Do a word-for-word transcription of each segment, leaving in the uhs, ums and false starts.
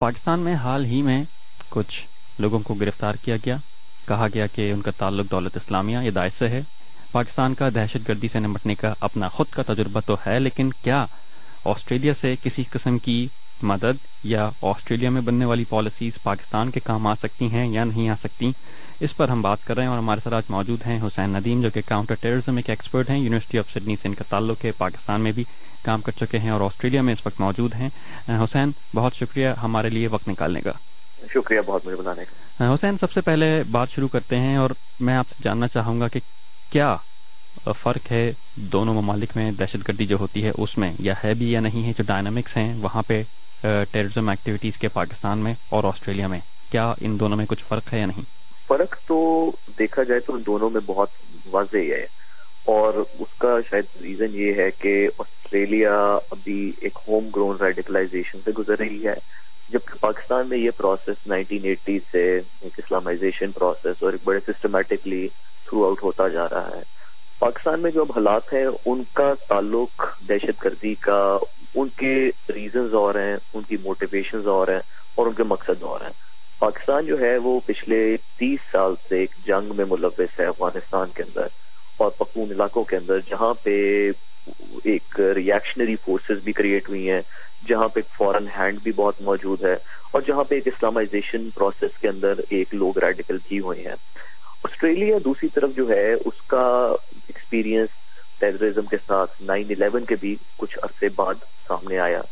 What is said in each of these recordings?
پاکستان میں حال ہی میں کچھ لوگوں کو گرفتار کیا گیا. کہا گیا کہ ان کا تعلق دولت اسلامیہ یا داعش سے ہے. پاکستان کا دہشت گردی سے نمٹنے کا اپنا خود کا تجربہ تو ہے، لیکن کیا آسٹریلیا سے کسی قسم کی مدد یا آسٹریلیا میں بننے والی پالیسیز پاکستان کے کام آ سکتی ہیں یا نہیں آ سکتی؟ اس پر ہم بات کر رہے ہیں، اور ہمارے ساتھ آج موجود ہیں حسین ندیم، جو کہ کاؤنٹر ٹیررزم ایک ایکسپرٹ ہیں. یونیورسٹی آف سڈنی سے ان کا تعلق ہے، پاکستان میں بھی کام کر چکے ہیں اور آسٹریلیا میں اس وقت موجود ہیں. حسین، بہت شکریہ ہمارے لیے وقت نکالنے کا. شکریہ بہت مجھے بنانے کا. حسین، سب سے پہلے بات شروع کرتے ہیں، اور میں آپ سے جاننا چاہوں گا کہ کیا فرق ہے دونوں ممالک میں دہشت گردی جو ہوتی ہے اس میں، یا ہے بھی یا نہیں ہے؟ جو ڈائنامکس ہیں وہاں پہ ٹیررزم ایکٹیویٹیز کے پاکستان میں اور آسٹریلیا میں، کیا ان دونوں میں کچھ فرق ہے یا نہیں؟ فرق تو دیکھا جائے تو ان دونوں میں بہت واضح ہے، اور اس کا شاید ریزن یہ ہے کہ آسٹریلیا ابھی ایک ہوم گرون ریڈیکلائزیشن سے گزر رہی ہے، جبکہ پاکستان میں یہ پروسیس نائنٹین ایٹی سے ایک اسلامائزیشن پروسیس اور ایک بڑے سسٹمیٹکلی تھرو آؤٹ ہوتا جا رہا ہے. پاکستان میں جو اب حالات ہیں ان کا تعلق دہشت گردی کا، ان کے ریزنز اور ہیں، ان کی موٹیویشنز اور ہیں، اور ان کے مقصد اور ہیں. پاکستان جو ہے وہ پچھلے تیس سال سے ایک جنگ میں ملوث ہے افغانستان کے اندر اور پختون علاقوں کے اندر، جہاں پہ ایک ریئیکشنری فورسز بھی کریٹ ہوئی ہیں، جہاں پہ ایک فورن ہینڈ بھی بہت موجود ہے، اور جہاں پہ ایک اسلامائزیشن پروسیس کے اندر ایک لوگ ریڈیکل بھی ہوئے ہیں. آسٹریلیا دوسری طرف جو ہے اس کا ایکسپیرینس ٹیررزم کے ساتھ نائن الیون کے بھی کچھ عرصے بعد سامنے آیا،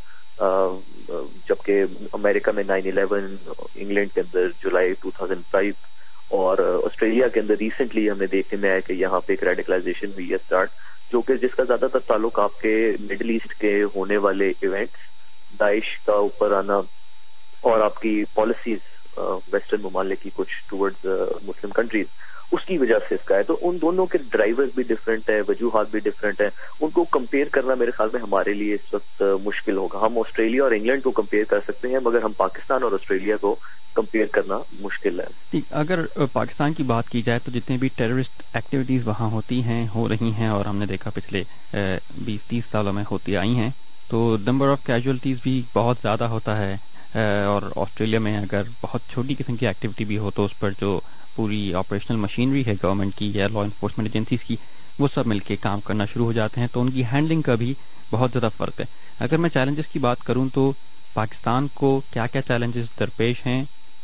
جبکہ امریکہ میں نائن الیون، انگلینڈ کے اندر جولائی ٹو تھاؤزینڈ فائیو، اور آسٹریلیا کے اندر ریسنٹلی ہمیں دیکھنے میں آیا کہ یہاں پہ ایک ریڈیکلائزیشن ہوئی ہے اسٹارٹ، جو کہ جس کا زیادہ تر تعلق آپ کے مڈل ایسٹ کے ہونے والے ایونٹس، داعش کا اوپر آنا، اور آپ کی پالیسیز ویسٹرن ممالک کی کچھ ٹورڈز مسلم کنٹریز، اس کی وجہ سے اس کا ہے. تو ان دونوں کے ڈرائیورز بھی ڈفرینٹ ہیں، وجوہات بھی ڈفرینٹ ہیں. ان کو کمپیئر کرنا میرے خیال میں ہمارے لیے اس وقت مشکل ہوگا. ہم آسٹریلیا اور انگلینڈ کو کمپیئر کر سکتے ہیں، مگر ہم پاکستان اور آسٹریلیا کو کمپیئر کرنا مشکل ہے. اگر پاکستان کی بات کی جائے تو جتنے بھی ٹیررسٹ ایکٹیویٹیز وہاں ہوتی ہیں، ہو رہی ہیں، اور ہم نے دیکھا پچھلے بیس تیس سالوں میں ہوتی آئی ہیں، تو نمبر آف کیجولٹیز بھی بہت زیادہ ہوتا ہے. اور آسٹریلیا میں اگر بہت چھوٹی قسم کی ایکٹیویٹی بھی ہو تو اس پر جو پوری آپریشنل مشینری ہے گورنمنٹ کی یا لا انفورسمنٹ ایجنسیز کی، وہ سب مل کے کام کرنا شروع ہو جاتے ہیں، تو ان کی ہینڈلنگ کا بھی بہت زیادہ فرق ہے. اگر میں چیلنجز کی بات کروں تو پاکستان کو کیا کیا چیلنجز درپیش ہیں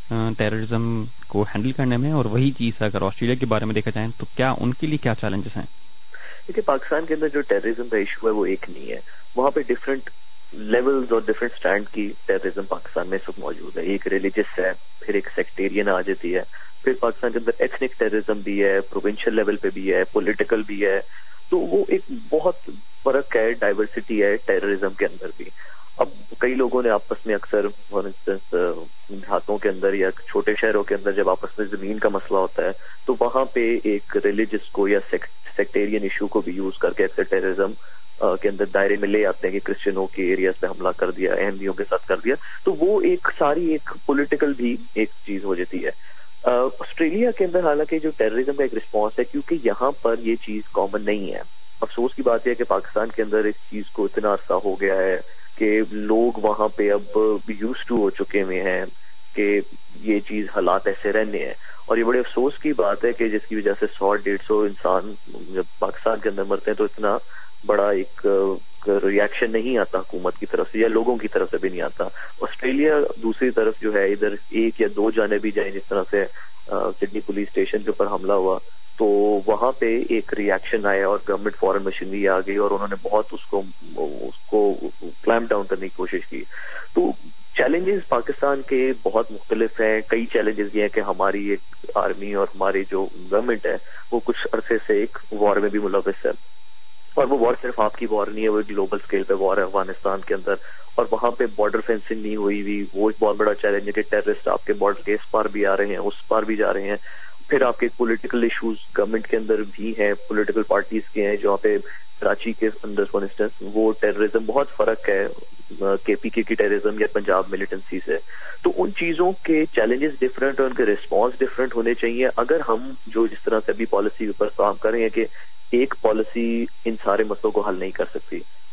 ٹیررزم کو ہینڈل کرنے میں، اور وہی چیز اگر آسٹریلیا کے بارے میں دیکھا جائے تو کیا ان کے لیے کیا چیلنجز ہیں؟ دیکھیے، پاکستان کے اندر جو ٹیررزم کا ایشو ہے وہ ایک نہیں ہے. وہاں پہ ڈفرینٹ لیولز اور ڈفرینٹ اسٹینڈ کی ٹیررزم پاکستان میں سب موجود ہے. ایک ریلیجس ہے، پھر ایک سیکٹیرین آ جاتی ہے، پھر پاکستان کے اندر ایتھنک ٹیررزم بھی ہے، پروونشل لیول پہ بھی ہے، پولیٹیکل بھی ہے. تو وہ ایک بہت فرق ہے، ڈائیورسٹی ہے ٹیررزم کے اندر بھی. اب کئی لوگوں نے آپس میں اکثر فار انسٹنس دیہاتوں کے اندر یا چھوٹے شہروں کے اندر جب آپس میں زمین کا مسئلہ ہوتا ہے تو وہاں پہ ایک ریلیجس کو یا سیکٹیرین ایشو کو بھی یوز کر کے اکثر ٹیررزم کے اندر دائرے میں لے آتے ہیں کہ کرسچنوں کے ایریاز پہ حملہ کر دیا، احمدیوں کے ساتھ کر دیا. تو وہ ایک ساری ایک پولیٹیکل بھی ایک چیز ہو جاتی ہے. آسٹریلیا کے اندر حالانکہ جو ٹیررزم کا ایک رسپانس ہے، کیونکہ یہاں پر یہ چیز کامن نہیں ہے. افسوس کی بات یہ ہے کہ پاکستان کے اندر اس چیز کو اتنا عرصہ ہو گیا ہے کہ لوگ وہاں پہ اب یوز ٹو ہو چکے ہوئے ہیں کہ یہ چیز حالات ایسے رہنے ہیں. اور یہ بڑے افسوس کی بات ہے کہ جس کی وجہ سے سو ڈیڑھ سو انسان جب پاکستان کے اندر مرتے ہیں تو اتنا بڑا ایک ریئیکشن نہیں آتا حکومت کی طرف سے یا لوگوں کی طرف سے بھی نہیں آتا. آسٹریلیا دوسری طرف جو ہے ادھر ایک یا دو جانے بھی جائیں، جس طرح سے سڈنی پولیس اسٹیشن کے اوپر حملہ ہوا تو وہاں پہ ایک ریئیکشن آیا اور گورنمنٹ فورن مشینری آ گئی اور انہوں نے بہت اس کو اس کو کلیمپ ڈاؤن کرنے کی کوشش کی. تو چیلنجز پاکستان کے بہت مختلف ہیں. کئی چیلنجز یہ ہیں کہ ہماری ایک آرمی اور ہماری جو گورنمنٹ ہے وہ کچھ عرصے سے ایک وار میں بھی ملوث ہے، اور وہ وار صرف آپ کی وار نہیں ہے، وہ گلوبل اسکیل پہ وار ہے افغانستان کے اندر، اور وہاں پہ بارڈر فینسنگ نہیں ہوئی ہوئی. وہ ایک بہت بڑا چیلنج ہے کہ ٹیررسٹ آپ کے بارڈر کے اس پار بھی آ رہے ہیں، اس پار بھی جا رہے ہیں. پھر آپ کے پولیٹیکل ایشوز گورنمنٹ کے اندر بھی ہیں، پولیٹیکل پارٹیز کے ہیں، جہاں پہ کراچی کے اندر فار انسٹنس وہ ٹیررزم بہت فرق ہے کے پی کے کی ٹیررزم یا پنجاب ملیٹنسی سے. تو ان چیزوں کے چیلنجز ڈفرینٹ اور ان کے رسپانس ڈفرینٹ ہونے چاہیے. اگر ہم جو جس طرح سے ابھی پالیسی کے اوپر کام کر رہے ہیں کہ ایک پالیسی ان سارے مسئلوں کو حل نہیں کر سکتی،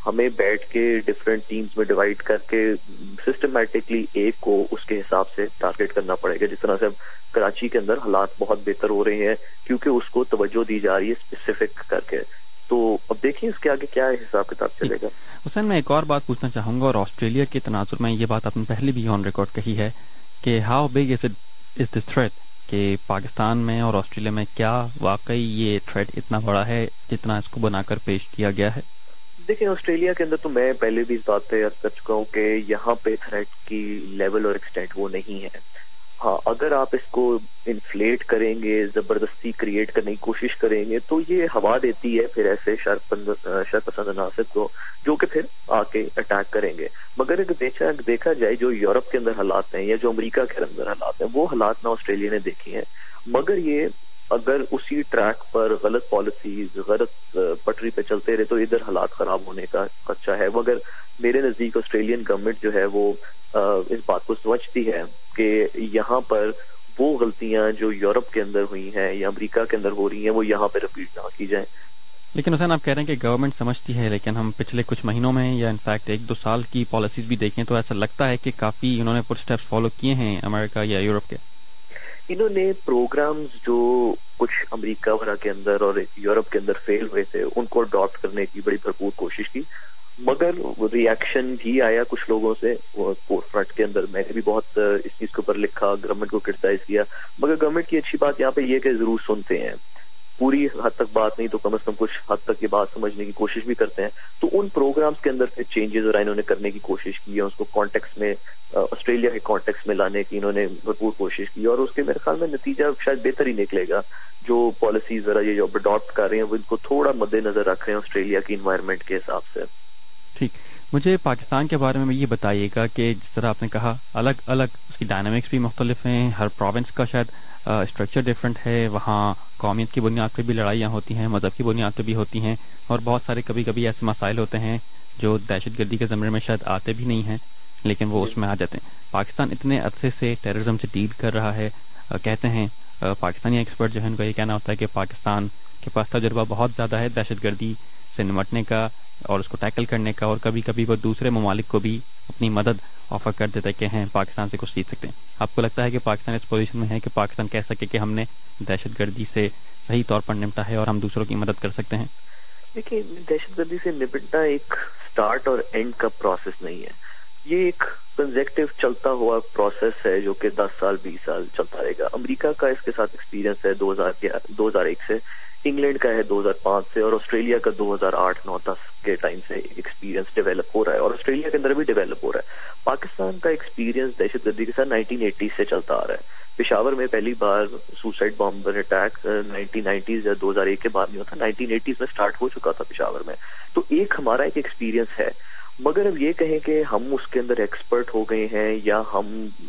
ہمیں بیٹھ کے ڈفرینٹ ٹیمز میں ڈیوائڈ کر کے سسٹمیٹکلی ایک کو اس کے حساب سے ٹارگیٹ کرنا پڑے گا. جس طرح سے کراچی کے اندر حالات بہت بہتر ہو رہے ہیں کیونکہ اس کو توجہ دی جا رہی ہے اسپیسیفک کر کے. تو اب دیکھیں اس کے آگے کیا حساب کتاب چلے گا. حسین میں ایک اور بات پوچھنا چاہوں گا, اور آسٹریلیا کے تناظر میں یہ بات آپ نے پہلے بھی آن ریکارڈ کہی ہے کہ how big is is this threat, کہ پاکستان میں اور آسٹریلیا میں کیا واقعی یہ تھریٹ اتنا بڑا ہے جتنا اس کو بنا کر پیش کیا گیا ہے؟ دیکھیں آسٹریلیا کے اندر تو میں پہلے بھی اس بات پہ عرض کر چکا ہوں کہ یہاں پہ تھریٹ کی لیول اور ایکسٹینٹ وہ نہیں ہے. ہاں اگر آپ اس کو انفلیٹ کریں گے, زبردستی کریٹ کرنے کی کوشش کریں گے تو یہ ہوا دیتی ہے پھر ایسے شر پسند عناصر کو جو کہ پھر آ کے اٹیک کریں گے. مگر اگر دیکھا دیکھا جائے جو یورپ کے اندر حالات ہیں یا جو امریکہ کے اندر حالات ہیں وہ حالات نہ آسٹریلیا نے دیکھے ہیں. مگر یہ اگر اسی ٹریک پر غلط پالیسیز غلط پٹری پہ چلتے رہے تو ادھر حالات خراب ہونے کا خدشہ ہے. مگر میرے نزدیک آسٹریلین گورنمنٹ جو ہے وہ اس بات کو سمجھتی ہے کہ یہاں پر وہ غلطیاں جو یورپ کے اندر ہوئی ہیں یا امریکہ کے اندر ہو رہی ہیں وہ یہاں پہ رپیٹ نہ کی جائیں. لیکن حسین آپ کہہ رہے ہیں کہ گورنمنٹ سمجھتی ہے, لیکن ہم پچھلے کچھ مہینوں میں یا انفیکٹ ایک دو سال کی پالیسیز بھی دیکھیں تو ایسا لگتا ہے کہ کافی انہوں نے فٹ اسٹیپس فالو کیے ہیں امریکہ یا یورپ کے. انہوں نے پروگرامز جو کچھ امریکہ وغیرہ کے اندر اور یورپ کے اندر فیل ہوئے تھے ان کو اڈاپٹ کرنے کی بڑی بھرپور کوشش کی. مگر ری ایکشن بھی آیا کچھ لوگوں سے فور فرنٹ کے اندر. میں نے بھی بہت اس چیز کے اوپر لکھا, گورنمنٹ کو کرٹیسائز کیا. مگر گورنمنٹ کی اچھی بات یہاں پہ یہ کہ ضرور سنتے ہیں, پوری حد تک بات نہیں تو کم از کم کچھ حد تک یہ بات سمجھنے کی کوشش بھی کرتے ہیں. تو ان پروگرامز کے اندر پھر چینجز اور انہوں نے کرنے کی کوشش کی ہے, اس کو کانٹیکس میں آسٹریلیا کے کانٹیکس میں لانے کی انہوں نے بھرپور کوشش کی اور اس کے میرے خیال میں نتیجہ شاید بہتر ہی نکلے گا. جو پالیسیز ذرا یہ جو اڈاپٹ کر رہے ہیں وہ ان کو تھوڑا مد نظر رکھ رہے ہیں آسٹریلیا کی انوائرمنٹ کے حساب سے. ٹھیک, مجھے پاکستان کے بارے میں یہ بتائیے گا کہ جس طرح آپ نے کہا الگ الگ اس کی ڈائنامکس بھی مختلف ہیں, ہر پروونس کا شاید اسٹرکچر ڈفرینٹ ہے, وہاں قومیت کی بنیاد پہ بھی لڑائیاں ہوتی ہیں, مذہب کی بنیاد پہ بھی ہوتی ہیں, اور بہت سارے کبھی کبھی ایسے مسائل ہوتے ہیں جو دہشت گردی کے زمرے میں شاید آتے بھی نہیں ہیں لیکن وہ اس میں آ جاتے ہیں. پاکستان اتنے عرصے سے ٹیررزم سے ڈیل کر رہا ہے, کہتے ہیں پاکستانی ایکسپرٹ جو ہے ان کا یہ کہنا ہوتا ہے کہ پاکستان کے پاس تجربہ بہت زیادہ ہے دہشت گردی سے نمٹنے کا اور اس کو ٹیکل کرنے کا, اور کبھی کبھی وہ دوسرے ممالک کو بھی اپنی مدد آفر کر دیتا ہے کہ ہیں پاکستان سے کچھ سیکھ سکتے ہیں. آپ کو لگتا ہے کہ پاکستان اس پوزیشن میں ہے کہ پاکستان کہہ سکے کہ ہم نے دہشت گردی سے صحیح طور پر نمٹا ہے اور ہم دوسروں کی مدد کر سکتے ہیں؟ دیکھیے دہشت گردی سے نمٹنا ایک سٹارٹ اور اینڈ کا پروسیس نہیں ہے, یہ ایک کنزیکٹو چلتا ہوا پروسیس ہے جو کہ دس سال بیس سال چلتا رہے گا. امریکہ کا اس کے ساتھ ایکسپیرینس ہے دو ہزار دو ہزار ایک سے, انگلینڈ کا ہے دو ہزار پانچ سے, اور آسٹریلیا کا دو ہزار آٹھ نو دس کے ٹائم سے ایکسپیرینس ڈیولپ ہو رہا ہے, اور آسٹریلیا کے اندر بھی ڈیولپ ہو رہا ہے. پاکستان کا ایکسپیرینس دہشت گردی کے ساتھ نائنٹین ایٹیز سے چلتا آ رہا ہے. پشاور میں پہلی بار suicide bomber attack nineteen nineties یا دو ہزار ایک کے بعد نہیں ہوتا, نائنٹین ایٹیز میں سٹارٹ ہو چکا تھا پشاور میں. تو ایک ہمارا ایک ایکسپیرینس ہے. مگر اب یہ کہیں کہ ہم اس کے اندر ایکسپرٹ ہو گئے ہیں یا ہم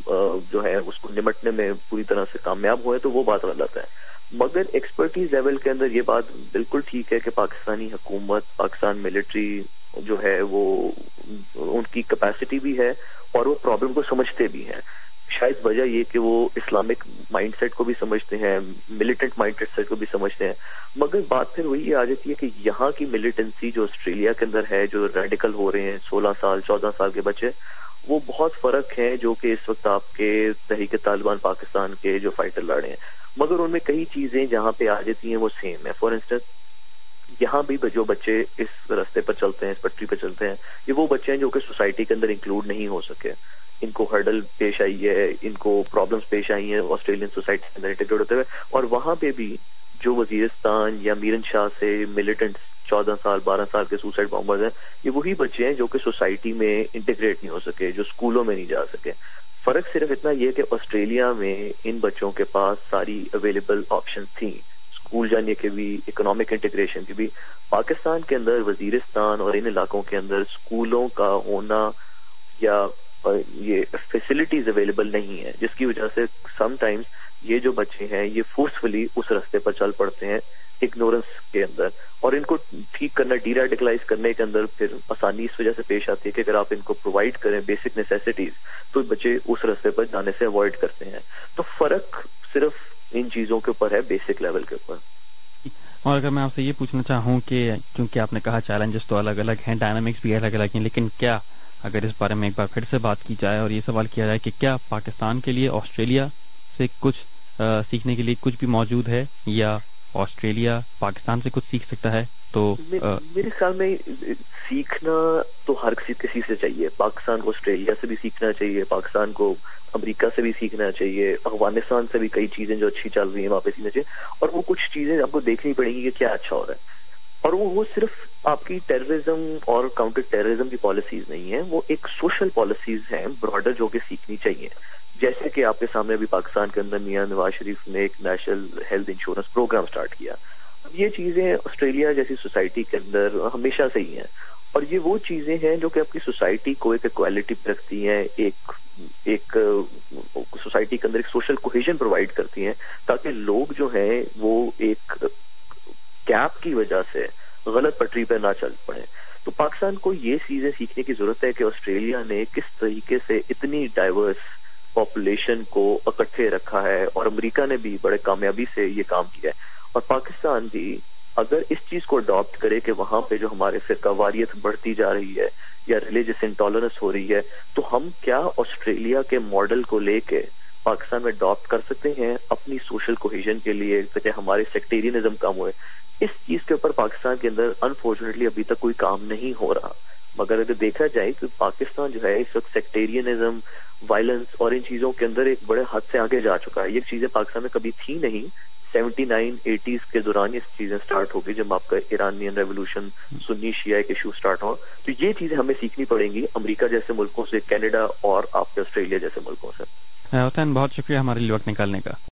جو ہے اس کو نمٹنے میں پوری طرح سے کامیاب ہوئے تو وہ بات غلط ہے. مگر ایکسپرٹیز لیول کے اندر یہ بات بالکل ٹھیک ہے کہ پاکستانی حکومت, پاکستان ملٹری جو ہے وہ ان کی کیپیسٹی بھی ہے اور وہ پرابلم کو سمجھتے بھی ہیں. شاید وجہ یہ کہ وہ اسلامک مائنڈ سیٹ کو بھی سمجھتے ہیں, ملیٹنٹ مائنڈ سیٹ کو بھی سمجھتے ہیں. مگر بات پھر وہی آ جاتی ہے کہ یہاں کی ملیٹنسی جو آسٹریلیا کے اندر ہے, جو ریڈیکل ہو رہے ہیں سولہ سال چودہ سال کے بچے, وہ بہت فرق ہے جو کہ اس وقت آپ کے تحریک طالبان پاکستان کے جو فائٹر لڑے ہیں. مگر ان میں کئی چیزیں جہاں پہ آ جاتی ہیں وہ سیم ہے. فار انسٹنس یہاں بھی جو بچے اس راستے پر چلتے ہیں, اس پٹری پہ چلتے ہیں, یہ وہ بچے ہیں جو کہ سوسائٹی کے اندر انکلوڈ نہیں ہو سکے. ان کو ہرڈل پیش آئی ہے, ان کو پرابلمس پیش آئی ہیں آسٹریلین سوسائٹی کے اندر انٹیگریٹ ہوتے ہوئے. اور وہاں پہ بھی جو وزیرستان یا میرن شاہ سے ملیٹنٹس چودہ سال بارہ سال کے سوسائڈ بامبرز ہیں, یہ وہی بچے ہیں جو کہ سوسائٹی میں انٹیگریٹ نہیں ہو سکے, جو اسکولوں میں نہیں جا سکے. فرق صرف اتنا یہ کہ آسٹریلیا میں ان بچوں کے پاس ساری اویلیبل آپشن تھیں, اسکول جانے کے بھی, اکنامک انٹیگریشن کی بھی. پاکستان کے اندر وزیرستان اور ان علاقوں کے اندر اسکولوں کا ہونا یا یہ فیسلٹیز اویلیبل نہیں ہے, جس کی وجہ سے سم ٹائمز یہ جو بچے ہیں یہ فورسفلی اس راستے پر چل پڑتے ہیں اگنورنس کے اندر, اور ان کو ٹھیک کرنا, ڈی ریڈیکلائز کرنے کے اندر پھر آسانی اس وجہ سے پیش آتی ہے کہ اگر آپ ان کو پرووائڈ کریں بیسک نیسیسٹیز تو بچے اس راستے پر جانے سے اوائڈ کرتے ہیں. تو فرق صرف ان چیزوں کے اوپر ہے, بیسک لیول کے اوپر. اور اگر میں آپ سے یہ پوچھنا چاہوں کہ چونکہ آپ نے کہا چیلنجز تو الگ الگ ہیں، ڈائنامکس بھی الگ الگ ہیں، لیکن کیا اگر اس بارے میں ایک بار پھر سے بات کی جائے اور یہ سوال کیا جائے کہ کیا پاکستان کے لیے آسٹریلیا سے کچھ سیکھنے کے لیے کچھ بھی موجود ہے، یا آسٹریلیا پاکستان سے کچھ سیکھ سکتا ہے؟ تو میرے خیال میں سیکھنا تو ہر کسی کسی سے چاہیے. پاکستان کو آسٹریلیا سے بھی سیکھنا چاہیے، پاکستان کو امریکہ سے بھی سیکھنا چاہیے، افغانستان سے بھی کئی چیزیں جو اچھی چل رہی ہیں وہاں پہ سیکھنا چاہیے. اور وہ کچھ چیزیں آپ کو دیکھنی پڑیں گی کہ کیا اچھا ہو رہا ہے. اور وہ وہ صرف آپ کی ٹیررزم اور کاؤنٹر ٹیررزم کی پالیسیز نہیں ہیں، وہ ایک سوشل پالیسیز ہیں براڈر جو کہ سیکھنی چاہیے. جیسے کہ آپ کے سامنے ابھی پاکستان کے اندر میاں نواز شریف نے ایک national health insurance programme start کیا. یہ چیزیں آسٹریلیا جیسی سوسائٹی کے اندر ہمیشہ سے ہی ہیں، اور یہ وہ چیزیں ہیں جو کہ آپ کی سوسائٹی کو ایک ایکوالٹی پہ رکھتی ہیں، ایک ایک سوسائٹی کے اندر ایک سوشل کوہیژن پرووائڈ کرتی ہیں، تاکہ لوگ جو ہیں وہ ایک گیپ کی وجہ سے غلط پٹری پہ نہ چل پڑیں. تو پاکستان کو یہ چیزیں سیکھنے کی ضرورت ہے کہ آسٹریلیا نے کس طریقے سے اتنی ڈائیورس پاپولیشن کو اکٹھے رکھا ہے، اور امریکہ نے بھی بڑے کامیابی سے یہ کام کیا ہے. اور پاکستان بھی اگر اس چیز کو اڈاپٹ کرے کہ وہاں پہ جو ہمارے فرقہ واریت بڑھتی جا رہی ہے یا ریلیجس انٹالرنس ہو رہی ہے، تو ہم کیا آسٹریلیا کے ماڈل کو لے کے پاکستان میں اڈاپٹ کر سکتے ہیں اپنی سوشل کوہیژن کے لیے، تاکہ ہمارے سیکٹیرینزم کم ہوئے. اس چیز کے اوپر پاکستان کے اندر انفارچونیٹلی ابھی تک کوئی کام نہیں ہو رہا. مگر اگر دیکھا جائے تو پاکستان جو ہے اس وقت سیکٹیرینزم، وائلنس اور ان چیزوں کے اندر ایک بڑے حد سے آگے جا چکا ہے. یہ چیزیں پاکستان میں کبھی تھی نہیں. سیونٹی نائن ایٹیز کے دوران یہ چیزیں سٹارٹ ہو گئی جب آپ کا ایرانین ریولوشن، سنی شیعہ کے ایشو سٹارٹ ہو. تو یہ چیزیں ہمیں سیکھنی پڑیں گی امریکہ جیسے ملکوں سے، کینیڈا اور آپ کے آسٹریلیا جیسے ملکوں سے. حسین بہت شکریہ ہمارے لیے وقت نکالنے کا.